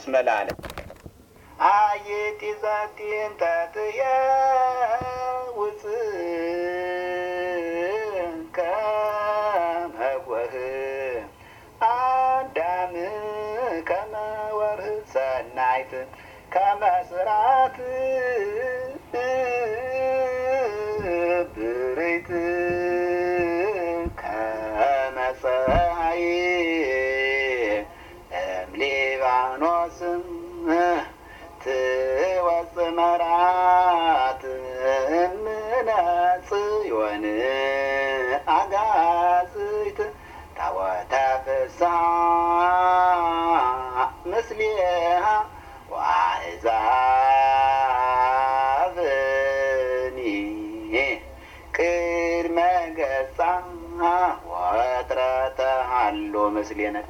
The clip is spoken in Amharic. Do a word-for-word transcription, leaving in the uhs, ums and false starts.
መላለ አየቲ ዛቲን ታትየ ውፅ ከመጎህ አዳም ከመወርህ ሰናይት ከመስራት ብርይት ከመፀሐይ እምሊባኖስም ትወፅእ መራት እምነ ጽዮን አጋዝእት ታቦተ ፍስሓ ምስሌሃ ወአሕዛብኒ ቅድመ ገጻ ወጥረተ ሀሎ ምስሌነ